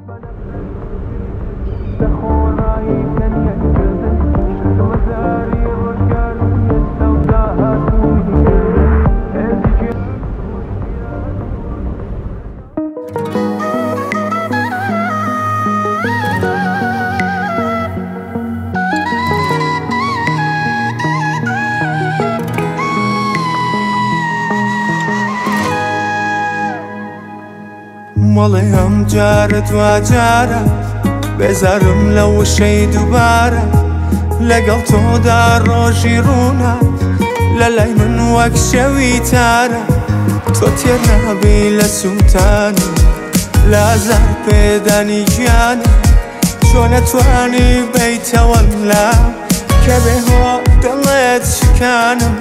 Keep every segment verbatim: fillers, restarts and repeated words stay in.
مەڵێم جارت وا جارە بێزارم لە وشەی دووبارە لەگەڵ تۆدا ڕۆژی ڕوونا لە لای من وەک شەوی تارە تۆ تێر نابی لە سووتانی لازار پێدانی گیانە چۆ نەتوانی بیتەوە لام کە بێهۆ دڵێت شکانم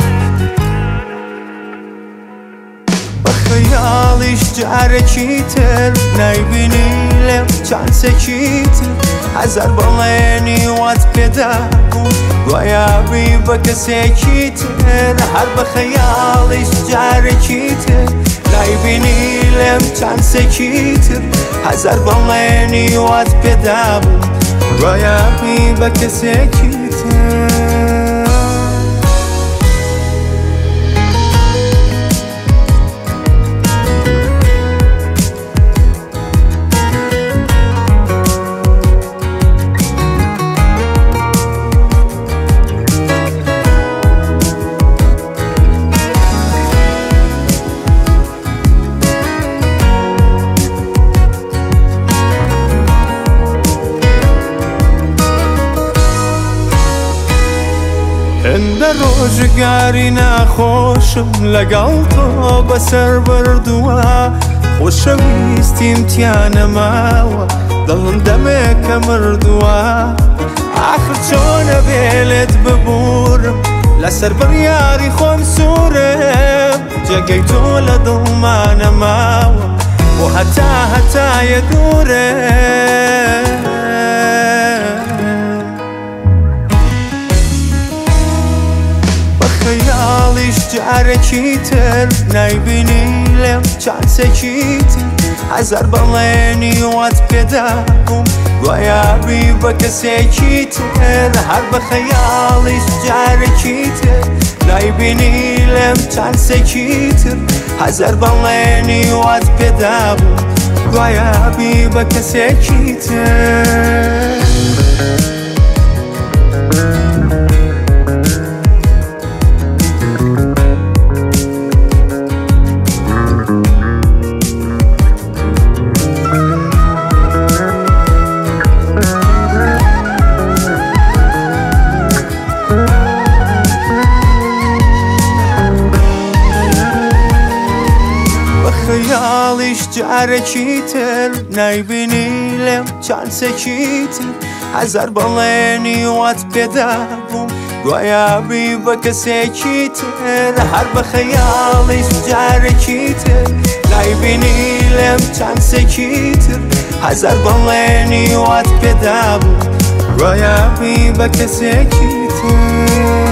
خەیاڵیش جارێکی تر نایبینی لێم چانسێکی تر هەزار بەڵێنی وات پێدا بوو دوایابی بە کەسێکی تر هەر بە خەیاڵیش جارێکی تر نایبینی لێم چانسێکی تر هەزار بەڵێنی وات پێدا بوو دوایابی بە کەسێکی تر هەندە ڕۆژگاری ناخۆشم لەگەڵ تۆ بەسەر بردووە خۆشەویستیم تیانەماوە دڵم دەمێکە مردووە ئاخر چۆنە بێلێت ببورم لەسەر بڕیاری خۆم سوورم جێگەی تۆ لە دڵمانەماوە بۆ هەتا هەتایە دوورە خەیاڵیش جارێکی تر نایبینی لێم چانسێکی تر هەزار بەڵێنی وات پێدا بووم دوایابی بە کەسێکی تر هەر بە خەیاڵیش جارێکی تر نایبینی لێم چانسێکی تر هەزار بەڵێنی وات پێدا بووم دوایابی بە کەسێکی تر خەیاڵیش جارێکی تر نایبینی لێم چانسێکی تر هەزار بەڵێنی وات پێدا بووم دوایابی بە کەسێکی تر هەر بە خەیاڵیش جارێکی تر نایبینی لێم چانسێکی تر هەزار بەڵێنی وات پێدا بووم دوایابی بە کەسێکی تر